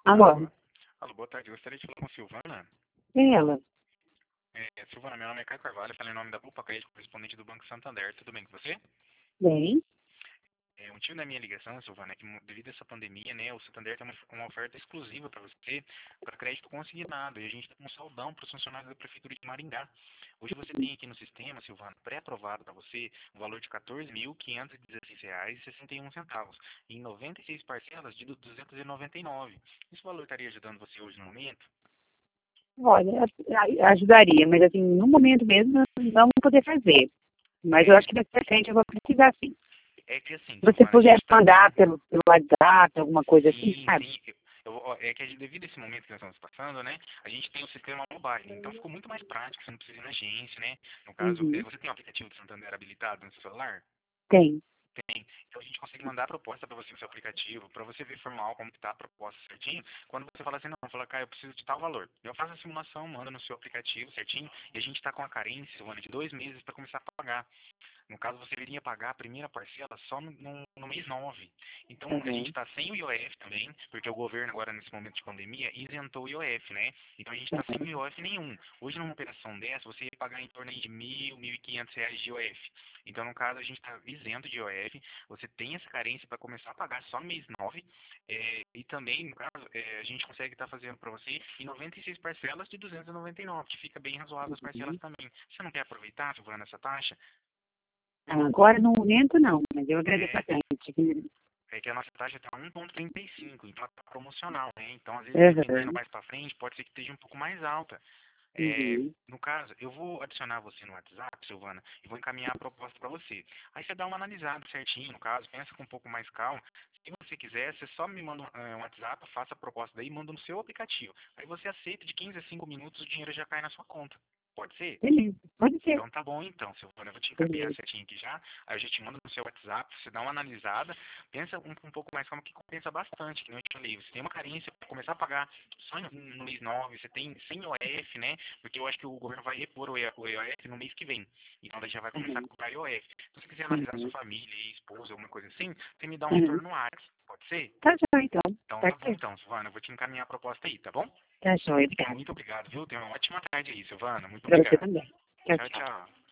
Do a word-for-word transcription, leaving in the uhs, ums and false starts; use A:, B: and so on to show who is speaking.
A: Alô?
B: Alô, boa tarde. Eu gostaria de falar com a Silvana.
A: É ela.
B: É, Silvana, meu nome é Caio Carvalho, falei em nome da Bupa Crédito, correspondente do Banco Santander. Tudo bem com você?
A: Bem?
B: É, o motivo da minha ligação, Silvana, é que mo- devido a essa pandemia, né, o Santander tem uma, uma oferta exclusiva para você, para crédito consignado, e a gente está com um saldão para os funcionários da Prefeitura de Maringá. Hoje você tem aqui no sistema, Silvana, pré-aprovado para você, o valor de quatorze mil quinhentos e dezesseis reais e sessenta e um centavos, em noventa e seis parcelas de duzentos e noventa e nove. Esse valor estaria ajudando você hoje no momento?
A: Olha, a- ajudaria, mas assim, no momento mesmo não vamos poder fazer. Mas eu
B: É,
A: acho que daqui pra frente eu vou precisar sim.
B: é que assim,
A: Se você
B: Silvana, a
A: puder
B: gente está
A: mandar
B: com.
A: pelo, pelo WhatsApp, alguma coisa assim,
B: Sim,
A: sabe?
B: sim. Eu, eu- é que a gente- devido a esse momento que nós estamos passando, né, a gente tem o sistema mobile, então ficou muito mais prático, você não precisa ir na agência, né? No caso, eh,
A: Uhum.
B: você tem o aplicativo do Santander habilitado no seu celular?
A: Tem.
B: Tem. Então a gente consegue mandar a proposta para você no seu aplicativo, para você ver formal como que tá a proposta certinho. Quando você fala assim, não, fala, cara, eu preciso de tal valor. Eu faço a simulação, mando no seu aplicativo certinho, e a gente está com a carência, Silvana, de dois meses para começar a pagar. No caso, você iria pagar a primeira parcela só no, no, no mês nove. Então, a gente
A: Uhum.
B: está sem o I O F também, porque o governo agora, nesse momento de pandemia, isentou o I O F, né? Então, a gente está sem o I O F nenhum. Hoje, numa operação dessa, você ia pagar em torno aí de mil, mil e quinhentos reais de I O F. Então, no caso, a gente está isento de I O F. Você tem essa carência para começar a pagar só no mês nove. É, e também, no caso, é, a gente consegue estar fazendo para você em noventa e seis parcelas de duzentos e noventa e nove, que fica bem razoável as parcelas
A: Uhum.
B: também. Você não quer aproveitar, Silvana, essa taxa?
A: Agora, no momento, não, mas eu agradeço
B: É,
A: bastante.
B: É que a nossa taxa está um vírgula trinta e cinco, então está promocional, né? Então, às vezes, dependendo
A: Uhum.
B: mais para frente, pode ser que esteja um pouco mais alta. É,
A: Uhum.
B: no caso, eu vou adicionar você no WhatsApp, Silvana, e vou encaminhar a proposta para você. Aí você dá uma analisada certinho, no caso, pensa com um pouco mais calma. Se você quiser, você só me manda um é, um WhatsApp, faça a proposta daí e manda no seu aplicativo. Aí você aceita, de quinze a cinco minutos o dinheiro já cai na sua conta. Pode ser?
A: Beleza, pode ser.
B: Então tá bom então, Silvana, eu vou te encaminhar
A: Beleza.
B: certinho aqui já, aí eu já te mando no seu WhatsApp, você dá uma analisada, pensa um, um pouco mais como que compensa bastante, que nem eu te falei, você tem uma carência para começar a pagar só no, no mês nove, você tem sem I O F, né, porque eu acho que o governo vai repor o I O F no mês que vem, então daí já vai começar a
A: Uhum.
B: cobrar I O F. Então se você quiser analisar sua
A: Uhum.
B: família, esposa, alguma coisa assim, você me dá um
A: Uhum.
B: retorno no WhatsApp, pode ser?
A: Tá joia, então.
B: Então
A: Tá
B: tá bom
A: certo.
B: então, Silvana, eu vou te encaminhar a proposta aí, tá bom?
A: Tá joia, obrigada.
B: Muito obrigado, viu? Tenha uma ótima tarde aí, Silvana, muito
A: Pra você
B: obrigado.
A: também. Tchau,
B: Tchau,
A: tchau.
B: tchau.